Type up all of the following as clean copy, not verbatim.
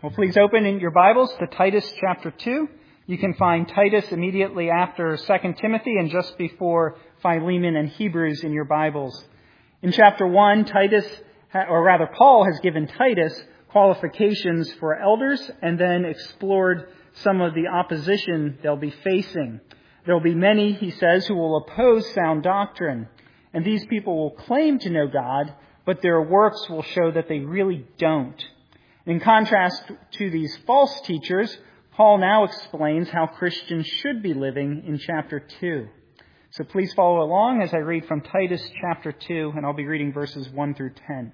Well, please open in your Bibles to Titus chapter 2. You can find Titus immediately after 2 Timothy and just before Philemon and Hebrews in your Bibles. In chapter 1, Paul has given Titus qualifications for elders and then explored some of the opposition they'll be facing. There will be many, he says, who will oppose sound doctrine. And these people will claim to know God, but their works will show that they really don't. In contrast to these false teachers, Paul now explains how Christians should be living in chapter 2. So please follow along as I read from Titus chapter 2, and I'll be reading verses 1 through 10.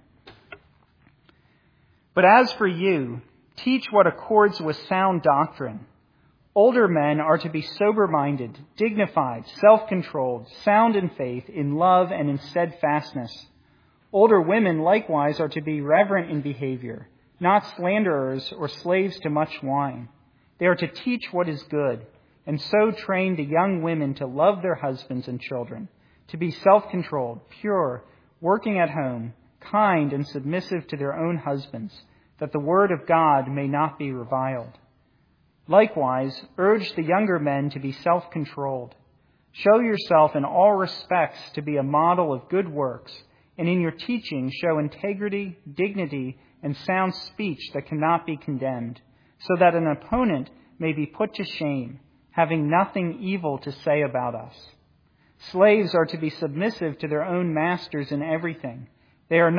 But as for you, teach what accords with sound doctrine. Older men are to be sober-minded, dignified, self-controlled, sound in faith, in love, and in steadfastness. Older women likewise are to be reverent in behavior, not slanderers or slaves to much wine. They are to teach what is good, and so train the young women to love their husbands and children, to be self-controlled, pure, working at home, kind and submissive to their own husbands, that the word of God may not be reviled. Likewise, urge the younger men to be self-controlled. Show yourself in all respects to be a model of good works, and in your teaching show integrity, dignity, and sound speech that cannot be condemned, so that an opponent may be put to shame, having nothing evil to say about us. Slaves are to be submissive to their own masters in everything. They are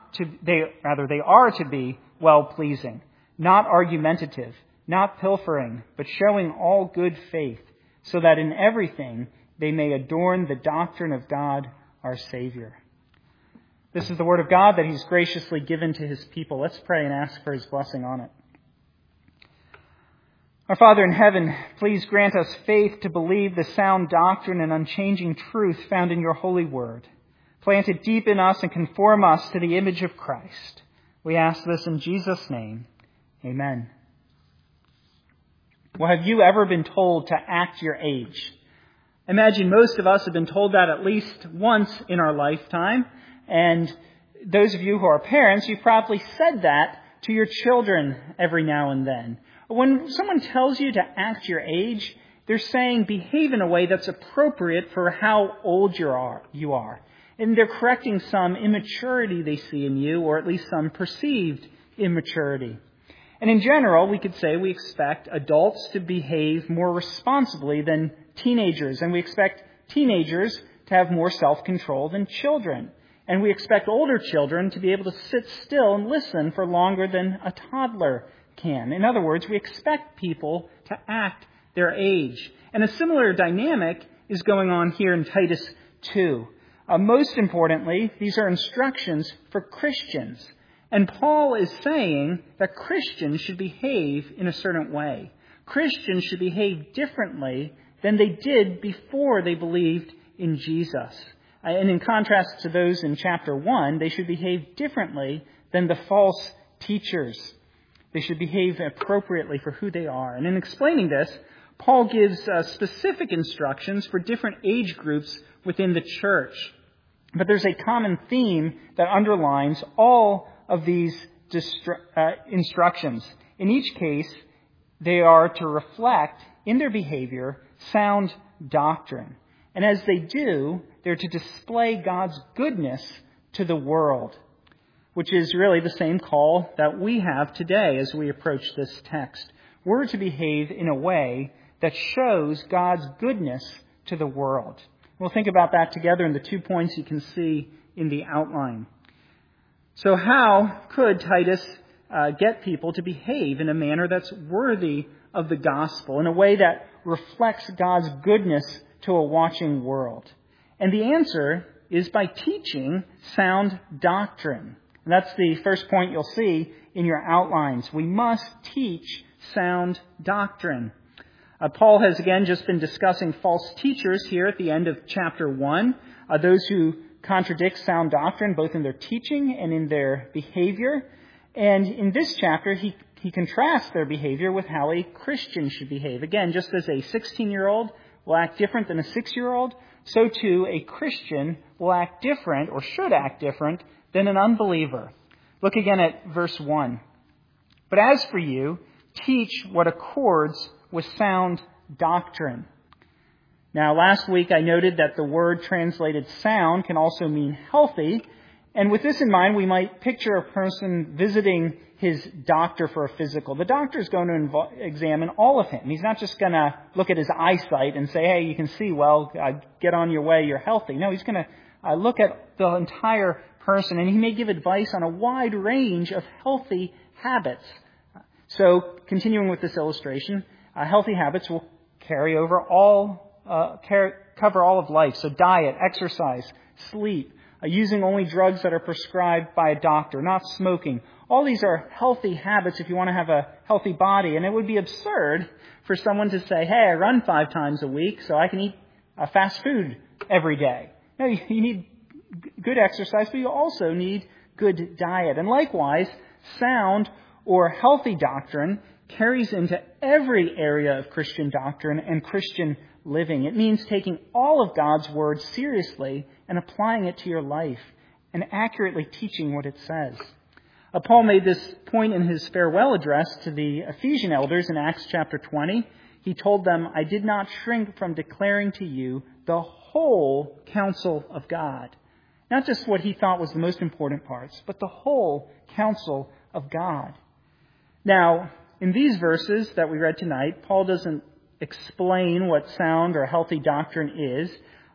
to be well-pleasing, not argumentative, not pilfering, but showing all good faith, so that in everything they may adorn the doctrine of God our Savior. This is the word of God that he's graciously given to his people. Let's pray and ask for his blessing on it. Our Father in heaven, please grant us faith to believe the sound doctrine and unchanging truth found in your holy word. Plant it deep in us and conform us to the image of Christ. We ask this in Jesus' name. Amen. Well, have you ever been told to act your age? Imagine most of us have been told that at least once in our lifetime. And those of you who are parents, you've probably said that to your children every now and then. When someone tells you to act your age, they're saying behave in a way that's appropriate for how old you are. And they're correcting some immaturity they see in you, or at least some perceived immaturity. And in general, we could say we expect adults to behave more responsibly than teenagers, and we expect teenagers to have more self-control than children. And we expect older children to be able to sit still and listen for longer than a toddler can. In other words, we expect people to act their age. And a similar dynamic is going on here in Titus 2. Most importantly, these are instructions for Christians. And Paul is saying that Christians should behave in a certain way. Christians should behave differently than they did before they believed in Jesus. And in contrast to those in chapter 1, they should behave differently than the false teachers. They should behave appropriately for who they are. And in explaining this, Paul gives specific instructions for different age groups within the church. But there's a common theme that underlines all of these instructions. In each case, they are to reflect in their behavior sound doctrine. And as they do, they're to display God's goodness to the world, which is really the same call that we have today as we approach this text. We're to behave in a way that shows God's goodness to the world. We'll think about that together in the 2 points you can see in the outline. So how could Titus get people to behave in a manner that's worthy of the gospel, in a way that reflects God's goodness to a watching world? And the answer is by teaching sound doctrine. And that's the first point you'll see in your outlines. We must teach sound doctrine. Paul has again just been discussing false teachers here at the end of chapter 1. Those who contradict sound doctrine both in their teaching and in their behavior. And in this chapter, he contrasts their behavior with how a Christian should behave. Again, just as a 16-year-old will act different than a 6-year-old, so too a Christian will act different, or should act different, than an unbeliever. Look again at verse 1. But as for you, teach what accords with sound doctrine. Now, last week I noted that the word translated sound can also mean healthy. And with this in mind, we might picture a person visiting his doctor for a physical. The doctor is going to examine all of him. He's not just going to look at his eyesight and say, hey, you can see well, get on your way, you're healthy. No, he's going to look at the entire person, and he may give advice on a wide range of healthy habits. So, continuing with this illustration, healthy habits will cover all of life. So diet, exercise, sleep, using only drugs that are prescribed by a doctor, not smoking. All these are healthy habits if you want to have a healthy body. And it would be absurd for someone to say, hey, I run 5 times a week, so I can eat fast food every day. No, you need good exercise, but you also need good diet. And likewise, sound or healthy doctrine carries into every area of Christian doctrine and Christian living. It means taking all of God's Word seriously and applying it to your life and accurately teaching what it says. Paul made this point in his farewell address to the Ephesian elders in Acts chapter 20. He told them, I did not shrink from declaring to you the whole counsel of God. Not just what he thought was the most important parts, but the whole counsel of God. Now, in these verses that we read tonight, Paul doesn't explain what sound or healthy doctrine is.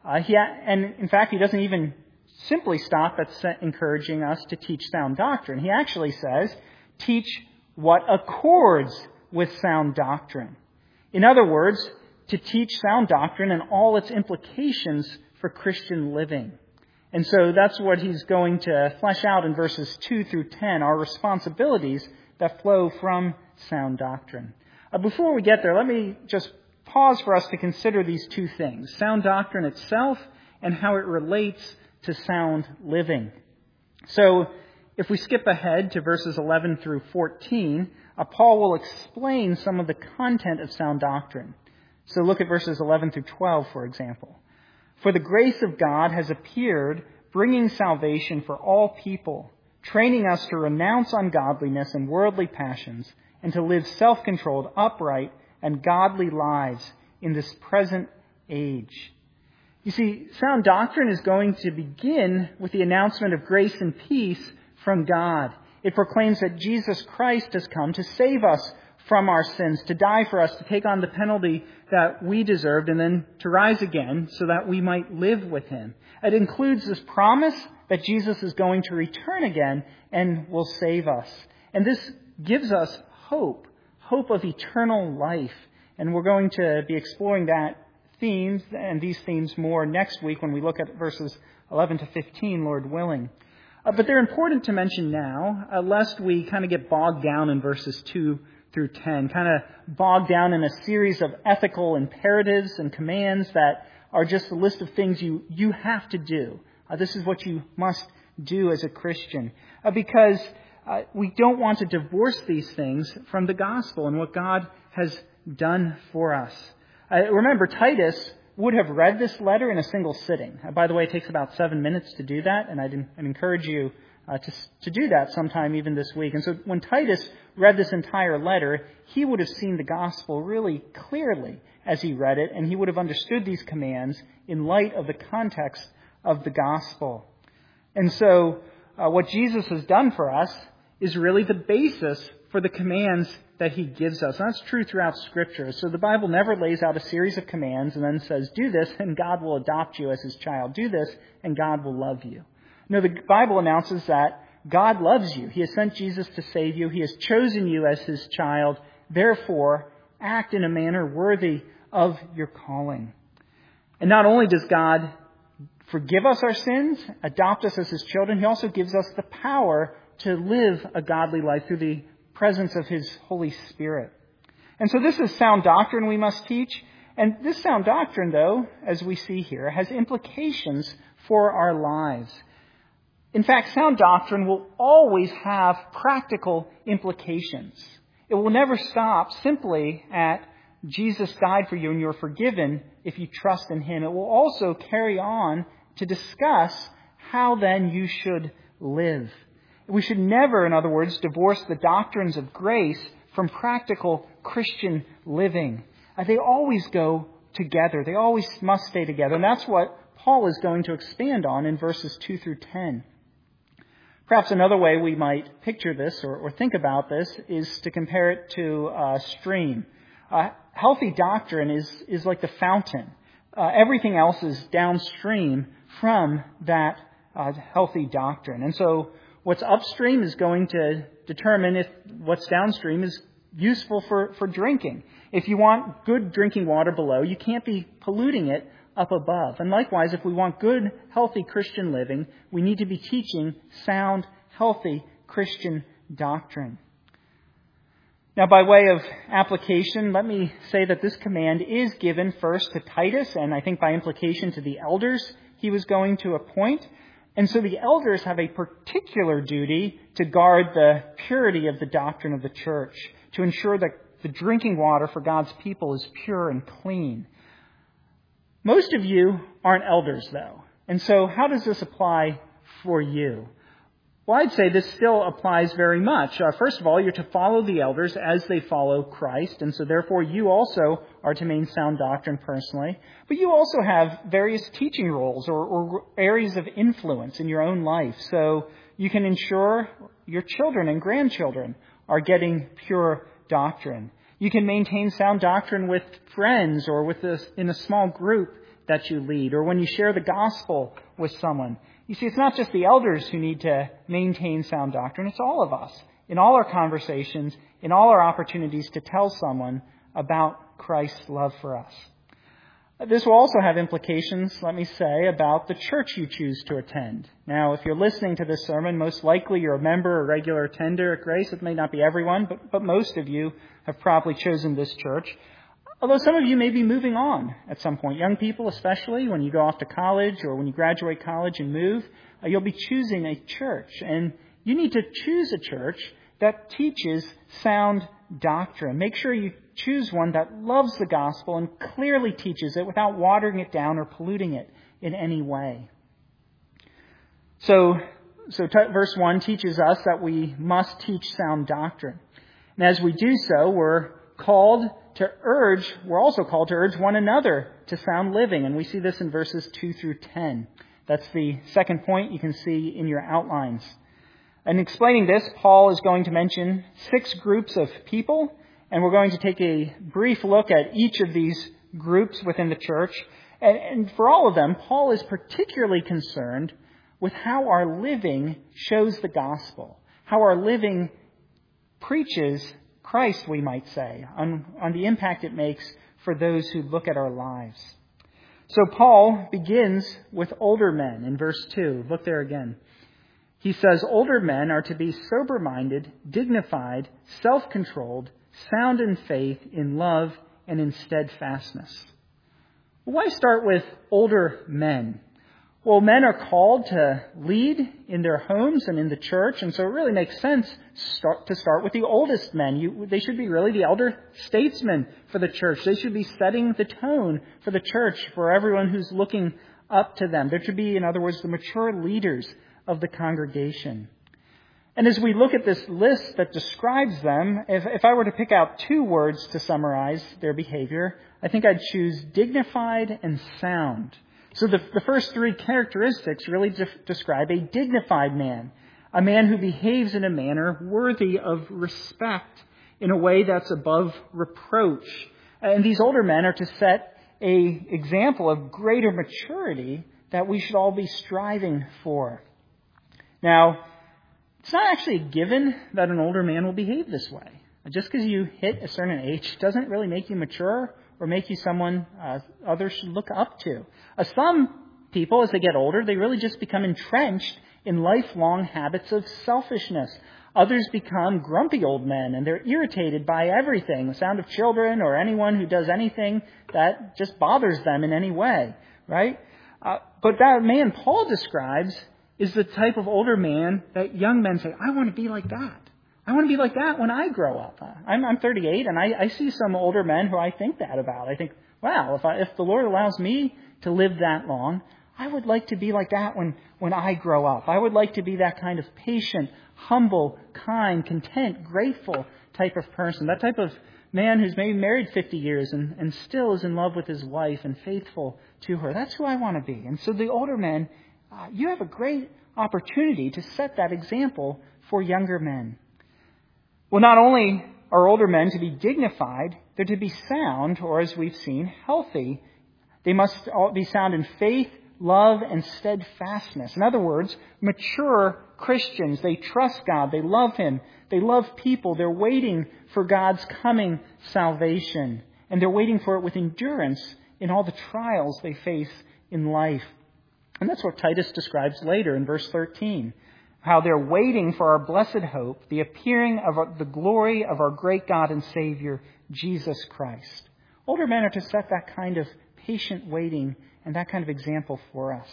And in fact, he doesn't even simply stop at encouraging us to teach sound doctrine. He actually says, teach what accords with sound doctrine. In other words, to teach sound doctrine and all its implications for Christian living. And so that's what he's going to flesh out in verses 2 through 10, our responsibilities that flow from sound doctrine. Before we get there, let me just pause for us to consider these two things, sound doctrine itself and how it relates to sound living. So if we skip ahead to verses 11 through 14, Paul will explain some of the content of sound doctrine. So look at verses 11 through 12, for example. For the grace of God has appeared, bringing salvation for all people, training us to renounce ungodliness and worldly passions, and to live self-controlled, upright, and godly lives in this present age. You see, sound doctrine is going to begin with the announcement of grace and peace from God. It proclaims that Jesus Christ has come to save us from our sins, to die for us, to take on the penalty that we deserved, and then to rise again so that we might live with him. It includes this promise that Jesus is going to return again and will save us. And this gives us hope of eternal life. And we're going to be exploring these themes more next week when we look at verses 11 to 15, Lord willing. But they're important to mention now, lest we kind of get bogged down in verses 2 through 10, kind of bogged down in a series of ethical imperatives and commands that are just a list of things you have to do. This is what you must do as a Christian. Because we don't want to divorce these things from the gospel and what God has done for us. Remember, Titus would have read this letter in a single sitting. By the way, it takes about 7 minutes to do that, and I'd encourage you to do that sometime even this week. And so when Titus read this entire letter, he would have seen the gospel really clearly as he read it, and he would have understood these commands in light of the context of the gospel. And so what Jesus has done for us is really the basis for the commands that he gives us. And that's true throughout Scripture. So the Bible never lays out a series of commands and then says, do this and God will adopt you as his child. Do this and God will love you. No, the Bible announces that God loves you. He has sent Jesus to save you. He has chosen you as his child. Therefore, act in a manner worthy of your calling. And not only does God forgive us our sins, adopt us as his children, he also gives us the power to live a godly life through the presence of his Holy Spirit. And so this is sound doctrine we must teach. And this sound doctrine, though, as we see here, has implications for our lives. In fact, sound doctrine will always have practical implications. It will never stop simply at Jesus died for you and you're forgiven if you trust in him. It will also carry on to discuss how then you should live. We should never, in other words, divorce the doctrines of grace from practical Christian living. They always go together. They always must stay together. And that's what Paul is going to expand on in verses 2 through 10. Perhaps another way we might picture this or think about this is to compare it to a stream. Healthy doctrine is like the fountain. Everything else is downstream from that healthy doctrine. And so what's upstream is going to determine if what's downstream is useful for drinking. If you want good drinking water below, you can't be polluting it up above. And likewise, if we want good, healthy Christian living, we need to be teaching sound, healthy Christian doctrine. Now, by way of application, let me say that this command is given first to Titus, and I think by implication to the elders he was going to appoint. And so the elders have a particular duty to guard the purity of the doctrine of the church, to ensure that the drinking water for God's people is pure and clean. Most of you aren't elders, though. And so how does this apply for you? Well, I'd say this still applies very much. First of all, you're to follow the elders as they follow Christ, and so therefore you also are to maintain sound doctrine personally. But you also have various teaching roles or areas of influence in your own life, so you can ensure your children and grandchildren are getting pure doctrine. You can maintain sound doctrine with friends or in a small group that you lead, or when you share the gospel with someone. You see, it's not just the elders who need to maintain sound doctrine, it's all of us. In all our conversations, in all our opportunities to tell someone about Christ's love for us. This will also have implications, let me say, about the church you choose to attend. Now, if you're listening to this sermon, most likely you're a member or regular attender at Grace. It may not be everyone, but most of you have probably chosen this church. Although some of you may be moving on at some point. Young people, especially, when you go off to college or when you graduate college and move, you'll be choosing a church. And you need to choose a church that teaches sound doctrine. Make sure you choose one that loves the gospel and clearly teaches it without watering it down or polluting it in any way. So verse 1 teaches us that we must teach sound doctrine. And as we do so, we're also called to urge one another to sound living. And we see this in verses 2 through 10. That's the second point you can see in your outlines. In explaining this, Paul is going to mention 6 groups of people, and we're going to take a brief look at each of these groups within the church. And for all of them, Paul is particularly concerned with how our living shows the gospel, how our living preaches Christ, we might say, on the impact it makes for those who look at our lives. So Paul begins with older men in verse 2. Look there again. He says, older men are to be sober-minded, dignified, self-controlled, sound in faith, in love, and in steadfastness. Why start with older men? Well, men are called to lead in their homes and in the church, and so it really makes sense to start with the oldest men. They should be really the elder statesmen for the church. They should be setting the tone for the church, for everyone who's looking up to them. There should be, in other words, the mature leaders of the congregation. And as we look at this list that describes them, if I were to pick out 2 words to summarize their behavior, I think I'd choose dignified and sound. So the first 3 characteristics really describe a dignified man, a man who behaves in a manner worthy of respect, in a way that's above reproach. And these older men are to set an example of greater maturity that we should all be striving for. Now, it's not actually a given that an older man will behave this way. Just because you hit a certain age doesn't really make you mature or make you someone others should look up to. Some people, as they get older, they really just become entrenched in lifelong habits of selfishness. Others become grumpy old men, and they're irritated by everything, the sound of children or anyone who does anything that just bothers them in any way, right? But that man Paul describes is the type of older man that young men say, I want to be like that. I want to be like that when I grow up. I'm 38, and I see some older men who I think that about. I think, wow, if the Lord allows me to live that long, I would like to be like that when I grow up. I would like to be that kind of patient, humble, kind, content, grateful type of person. That type of man who's maybe married 50 years and still is in love with his wife and faithful to her. That's who I want to be. And so the older men, you have a great opportunity to set that example for younger men. Well, not only are older men to be dignified, they're to be sound, or as we've seen, healthy. They must be sound in faith, love, and steadfastness. In other words, mature Christians. They trust God. They love Him. They love people. They're waiting for God's coming salvation. And they're waiting for it with endurance in all the trials they face in life. And that's what Titus describes later in verse 13. How they're waiting for our blessed hope, the appearing of the glory of our great God and Savior, Jesus Christ. Older men are to set that kind of patient waiting and that kind of example for us.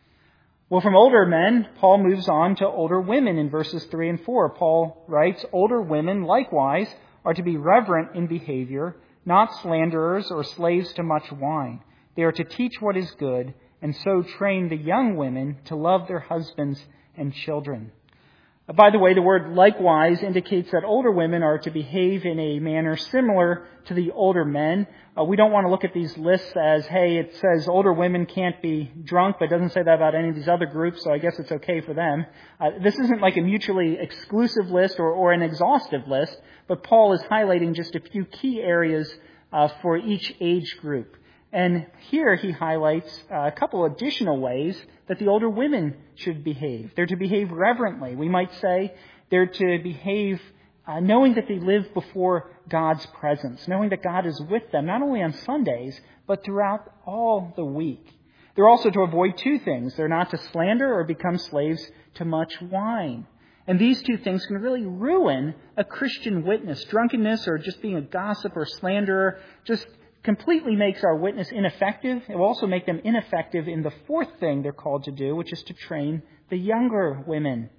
Well, from older men, Paul moves on to older women in verses 3 and 4. Paul writes, older women likewise are to be reverent in behavior, not slanderers or slaves to much wine. They are to teach what is good, and so train the young women to love their husbands and children. By the way, the word likewise indicates that older women are to behave in a manner similar to the older men. We don't want to look at these lists as, hey, it says older women can't be drunk, but it doesn't say that about any of these other groups, so I guess it's okay for them. This isn't like a mutually exclusive list or an exhaustive list, but Paul is highlighting just a few key areas for each age group. And here he highlights a couple additional ways that the older women should behave. They're to behave reverently. We might say they're to behave knowing that they live before God's presence, knowing that God is with them, not only on Sundays, but throughout all the week. They're also to avoid two things. They're not to slander or become slaves to much wine. And these two things can really ruin a Christian witness. Drunkenness or just being a gossip or slanderer just completely makes our witness ineffective. It will also make them ineffective in the fourth thing they're called to do, which is to train the younger women.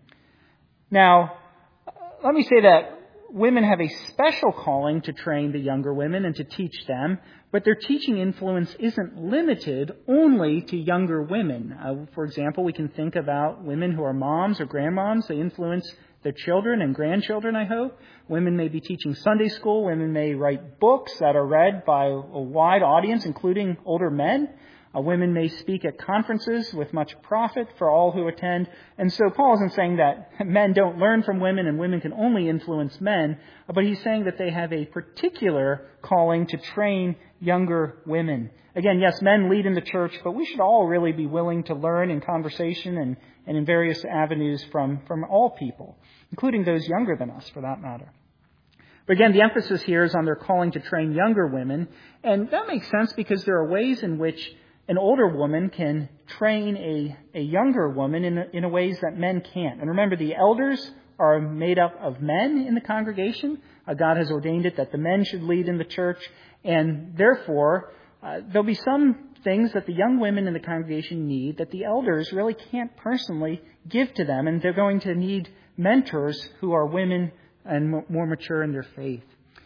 Now, let me say that women have a special calling to train the younger women and to teach them, but their teaching influence isn't limited only to younger women. For example, we can think about women who are moms or grandmoms. They influence their children and grandchildren, I hope. Women may be teaching Sunday school. Women may write books that are read by a wide audience, including older men. Women may speak at conferences with much profit for all who attend. And so Paul isn't saying that men don't learn from women and women can only influence men, but he's saying that they have a particular calling to train younger women. Again, yes, men lead in the church, but we should all really be willing to learn in conversation and in various avenues from all people, including those younger than us, for that matter. But again, the emphasis here is on their calling to train younger women, and that makes sense because there are ways in which an older woman can train a younger woman in ways that men can't. And remember, the elders are made up of men in the congregation. God has ordained it that the men should lead in the church, and therefore there'll be some things that the young women in the congregation need that the elders really can't personally give to them, and they're going to need mentors who are women and more mature in their faith.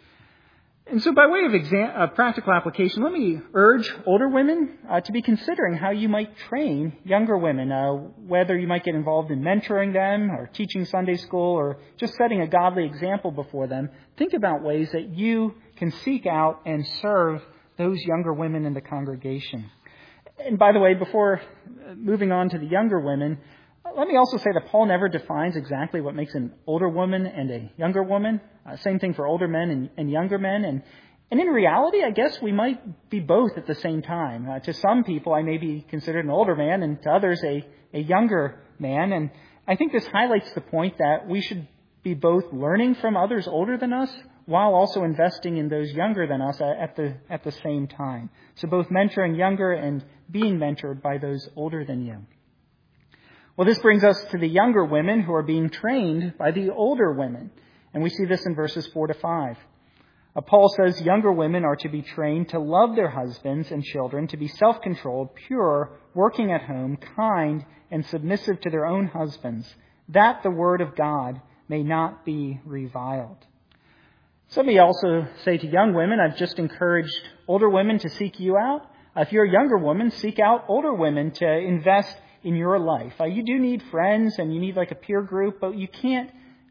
And so by way of practical application, let me urge older women to be considering how you might train younger women, whether you might get involved in mentoring them or teaching Sunday school or just setting a godly example before them. Think about ways that you can seek out and serve those younger women in the congregation. And by the way, before moving on to the younger women, let me also say that Paul never defines exactly what makes an older woman and a younger woman. Same thing for older men and younger men. And in reality, I guess we might be both at the same time. To some people, I may be considered an older man, and to others, a younger man. And I think this highlights the point that we should be both learning from others older than us while also investing in those younger than us at the same time. So both mentoring younger and being mentored by those older than you. Well, this brings us to the younger women who are being trained by the older women. And we see this in verses 4 to 5. Paul says younger women are to be trained to love their husbands and children, to be self-controlled, pure, working at home, kind, and submissive to their own husbands, that the word of God may not be reviled. So let me also say to young women, I've just encouraged older women to seek you out. If you're a younger woman, seek out older women to invest in your life. You do need friends and you need like a peer group, but you can't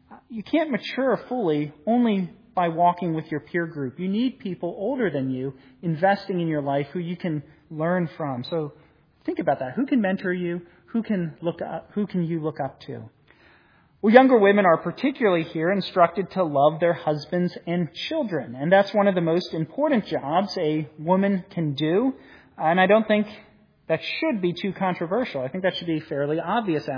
mature fully only by walking with your peer group. You need people older than you investing in your life who you can learn from. So think about that. Who can mentor you? Who can you look up to? Well, younger women are particularly here instructed to love their husbands and children. And that's one of the most important jobs a woman can do. And I don't think that should be too controversial. I think that should be fairly obvious,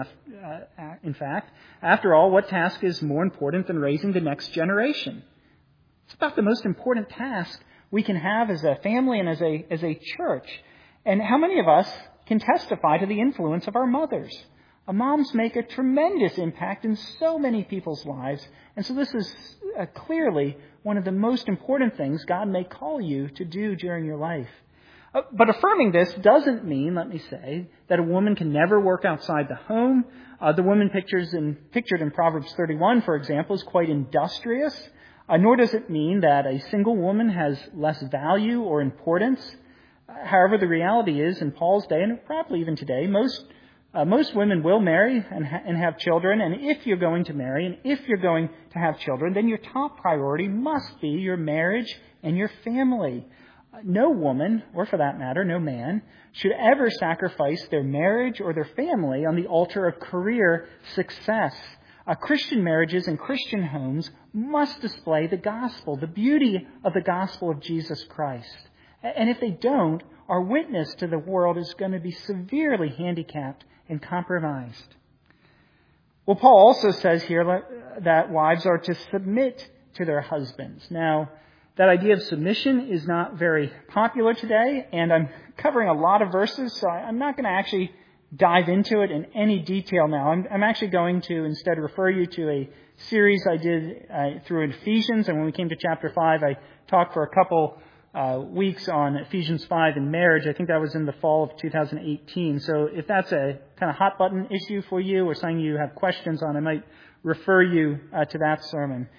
in fact. After all, what task is more important than raising the next generation? It's about the most important task we can have as a family and as a church. And how many of us can testify to the influence of our mothers? Moms make a tremendous impact in so many people's lives. And so this is clearly one of the most important things God may call you to do during your life. But affirming this doesn't mean, let me say, that a woman can never work outside the home. The woman pictured in Proverbs 31, for example, is quite industrious. Nor does it mean that a single woman has less value or importance. However, the reality is, in Paul's day, and probably even today, most women will marry and have children. And if you're going to marry and if you're going to have children, then your top priority must be your marriage and your family. No woman, or for that matter, no man, should ever sacrifice their marriage or their family on the altar of career success. Christian marriages and Christian homes must display the gospel, the beauty of the gospel of Jesus Christ. And if they don't, our witness to the world is going to be severely handicapped and compromised. Well, Paul also says here that wives are to submit to their husbands. Now, that idea of submission is not very popular today, and I'm covering a lot of verses, so I'm not going to actually dive into it in any detail now. I'm actually going to instead refer you to a series I did through Ephesians, and when we came to chapter 5, I talked for a couple weeks on Ephesians 5 and marriage. I think that was in the fall of 2018. So if that's a kind of hot button issue for you or something you have questions on, I might refer you to that sermon.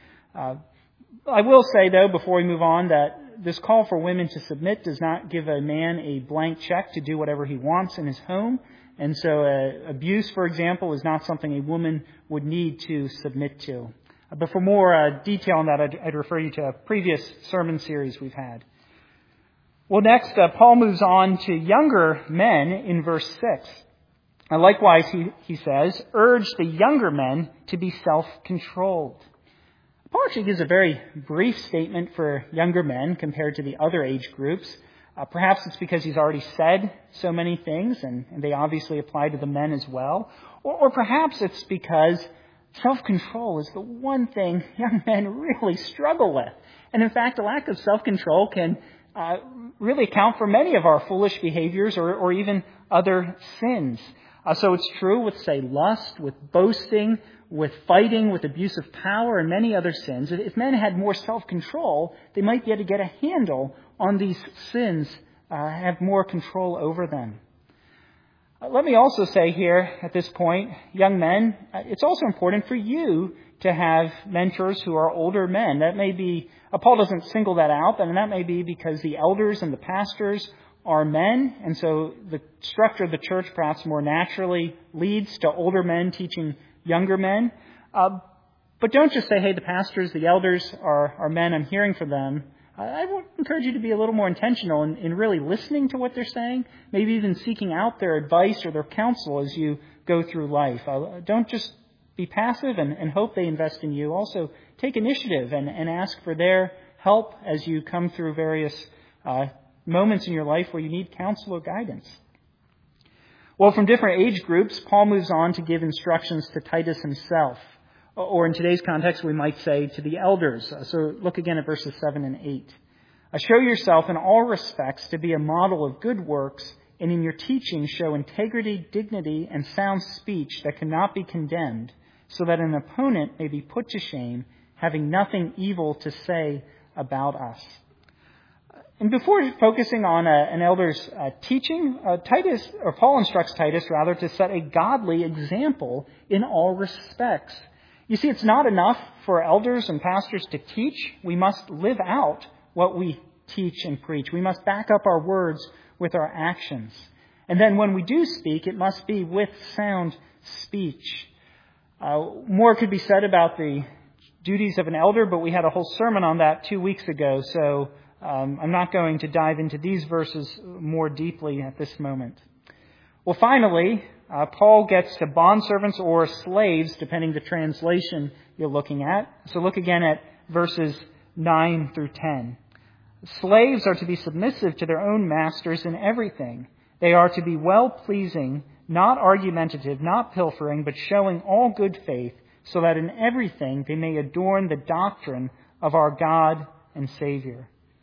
I will say, though, before we move on, that this call for women to submit does not give a man a blank check to do whatever he wants in his home. And so abuse, for example, is not something a woman would need to submit to. But for more detail on that, I'd refer you to a previous sermon series we've had. Well, next, Paul moves on to younger men in verse 6. Likewise, he says, urge the younger men to be self-controlled. Paul actually gives a very brief statement for younger men compared to the other age groups. Perhaps it's because he's already said so many things, and they obviously apply to the men as well. Or perhaps it's because self-control is the one thing young men really struggle with. And in fact, a lack of self-control can really account for many of our foolish behaviors or even other sins. So it's true with, say, lust, with boasting, with fighting, with abuse of power, and many other sins. If men had more self-control, they might be able to get a handle on these sins, have more control over them. Let me also say here at this point, young men, it's also important for you to have mentors who are older men. That may be, Paul doesn't single that out, and that may be because the elders and the pastors are men, and so the structure of the church perhaps more naturally leads to older men teaching younger men. But don't just say, hey, the pastors, the elders are men, I'm hearing from them. I would encourage you to be a little more intentional in really listening to what they're saying, maybe even seeking out their advice or their counsel as you go through life. Don't just be passive and hope they invest in you. Also, take initiative and ask for their help as you come through various moments in your life where you need counsel or guidance. Well, from different age groups, Paul moves on to give instructions to Titus himself. Or in today's context, we might say to the elders. So look again at verses 7 and 8. Show yourself in all respects to be a model of good works, and in your teaching show integrity, dignity, and sound speech that cannot be condemned, so that an opponent may be put to shame, having nothing evil to say about us. And before focusing on an elder's teaching, Paul instructs Titus to set a godly example in all respects. You see, it's not enough for elders and pastors to teach. We must live out what we teach, and preach. We must back up our words with our actions. And then when we do speak, it must be with sound speech. More could be said about the duties of an elder, but we had a whole sermon on that 2 weeks ago, so I'm not going to dive into these verses more deeply at this moment. Well, finally, Paul gets to bondservants or slaves, depending the translation you're looking at. So look again at verses 9 through 10. Slaves are to be submissive to their own masters in everything. They are to be well-pleasing, not argumentative, not pilfering, but showing all good faith, so that in everything they may adorn the doctrine of our God and Savior.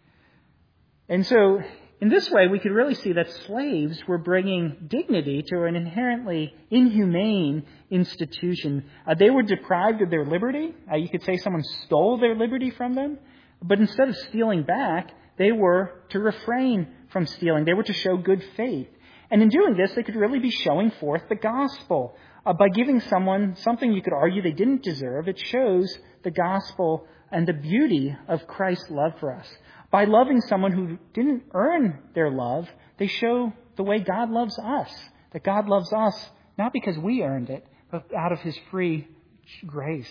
And so, in this way, we could really see that slaves were bringing dignity to an inherently inhumane institution. They were deprived of their liberty. You could say someone stole their liberty from them. But instead of stealing back, they were to refrain from stealing. They were to show good faith. And in doing this, they could really be showing forth the gospel. By giving someone something you could argue they didn't deserve, it shows the gospel and the beauty of Christ's love for us. By loving someone who didn't earn their love, they show the way God loves us. That God loves us not because we earned it, but out of His free grace.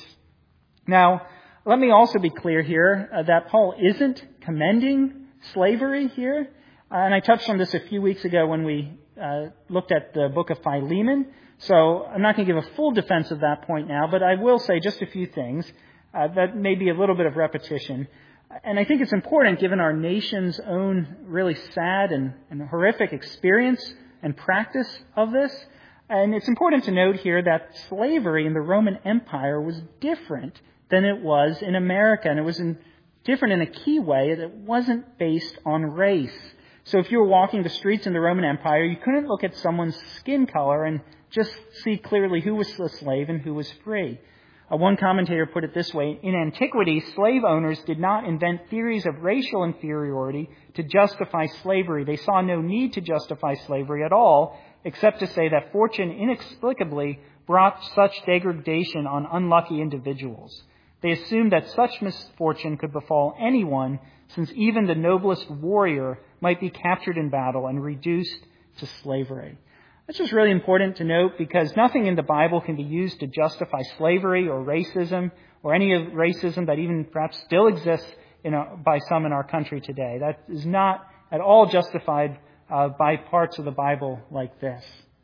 Now, let me also be clear here that Paul isn't commending slavery here. And I touched on this a few weeks ago when we looked at the book of Philemon. So I'm not going to give a full defense of that point now, but I will say just a few things that may be a little bit of repetition. And I think it's important, given our nation's own really sad and horrific experience and practice of this. And it's important to note here that slavery in the Roman Empire was different than it was in America. And it was different in a key way that it wasn't based on race. So if you were walking the streets in the Roman Empire, you couldn't look at someone's skin color and just see clearly who was a slave and who was free. One commentator put it this way: in antiquity, slave owners did not invent theories of racial inferiority to justify slavery. They saw no need to justify slavery at all, except to say that fortune inexplicably brought such degradation on unlucky individuals. They assumed that such misfortune could befall anyone, since even the noblest warrior might be captured in battle and reduced to slavery. That's just really important to note, because nothing in the Bible can be used to justify slavery or racism or any of racism that even perhaps still exists by some in our country today. That is not at all justified by parts of the Bible like this.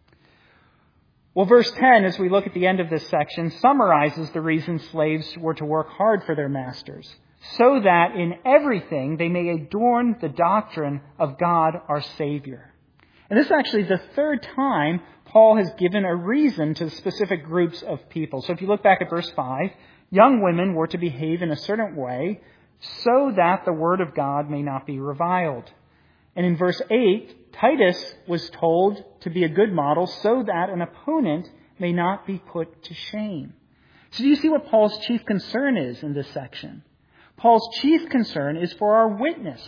Well, verse 10, as we look at the end of this section, summarizes the reason slaves were to work hard for their masters, so that in everything they may adorn the doctrine of God our Savior. And this is actually the third time Paul has given a reason to specific groups of people. So if you look back at verse 5, young women were to behave in a certain way so that the word of God may not be reviled. And in verse 8, Titus was told to be a good model so that an opponent may not be put to shame. So do you see what Paul's chief concern is in this section? Paul's chief concern is for our witness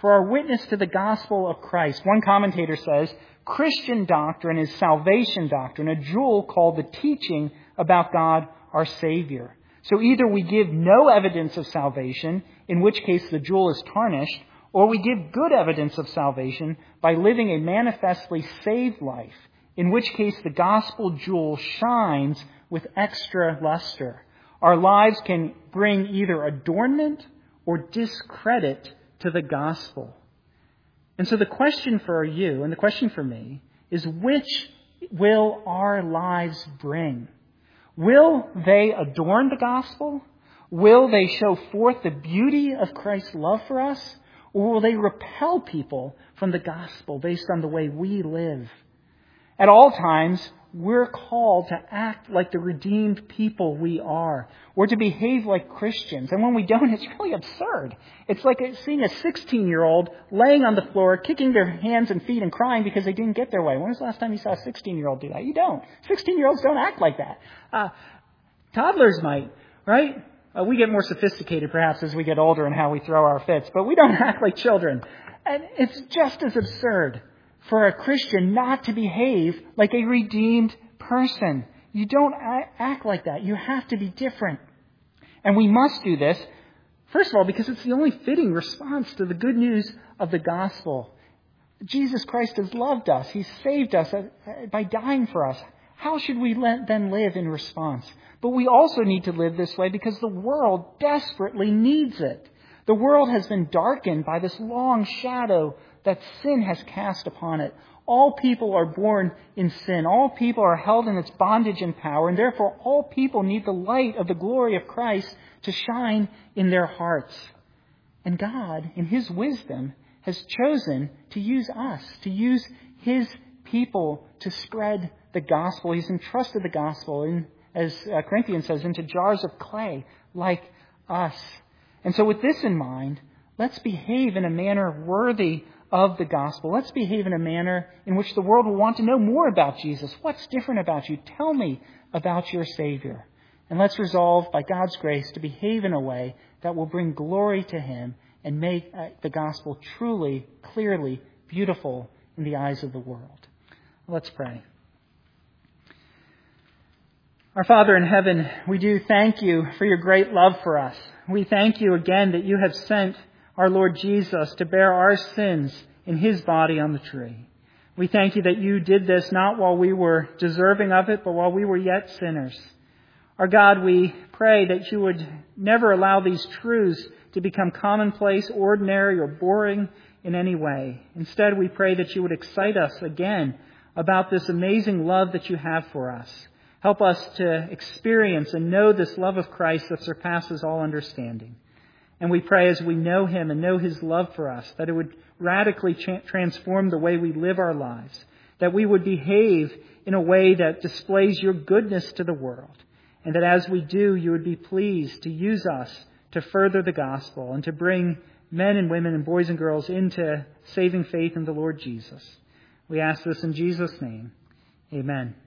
to the gospel of Christ. One commentator says, Christian doctrine is salvation doctrine, a jewel called the teaching about God our Savior. So either we give no evidence of salvation, in which case the jewel is tarnished, or we give good evidence of salvation by living a manifestly saved life, in which case the gospel jewel shines with extra luster. Our lives can bring either adornment or discredit to the gospel. And so the question for you and the question for me is, which will our lives bring? Will they adorn the gospel? Will they show forth the beauty of Christ's love for us? Or will they repel people from the gospel based on the way we live? At all times, we're called to act like the redeemed people we are. We're to behave like Christians. And when we don't, it's really absurd. It's like seeing a 16-year-old laying on the floor, kicking their hands and feet and crying because they didn't get their way. When was the last time you saw a 16-year-old do that? You don't. 16-year-olds don't act like that. Toddlers might, right? We get more sophisticated perhaps as we get older in how we throw our fits, but we don't act like children. And it's just as absurd for a Christian not to behave like a redeemed person. You don't act like that. You have to be different. And we must do this First of all, because it's the only fitting response to the good news of the gospel. Jesus Christ has loved us. He's saved us by dying for us. How should we then live in response? But we also need to live this way because the world desperately needs it. The world has been darkened by this long shadow that sin has cast upon it. All people are born in sin. All people are held in its bondage and power, and therefore all people need the light of the glory of Christ to shine in their hearts. And God, in His wisdom, has chosen to use us, to use His people to spread the gospel. He's entrusted the gospel, as Corinthians says, into jars of clay like us. And so with this in mind, let's behave in a manner worthy of the gospel. Let's behave in a manner in which the world will want to know more about Jesus. What's different about you? Tell me about your Savior. And let's resolve, by God's grace, to behave in a way that will bring glory to Him and make the gospel truly, clearly beautiful in the eyes of the world. Let's pray. Our Father in heaven, we do thank You for Your great love for us. We thank You again that You have sent our Lord Jesus to bear our sins in His body on the tree. We thank You that You did this not while we were deserving of it, but while we were yet sinners. Our God, we pray that You would never allow these truths to become commonplace, ordinary, or boring in any way. Instead, we pray that You would excite us again about this amazing love that You have for us. Help us to experience and know this love of Christ that surpasses all understanding. And we pray as we know Him and know His love for us, that it would radically transform the way we live our lives, that we would behave in a way that displays Your goodness to the world, and that as we do, You would be pleased to use us to further the gospel and to bring men and women and boys and girls into saving faith in the Lord Jesus. We ask this in Jesus' name. Amen.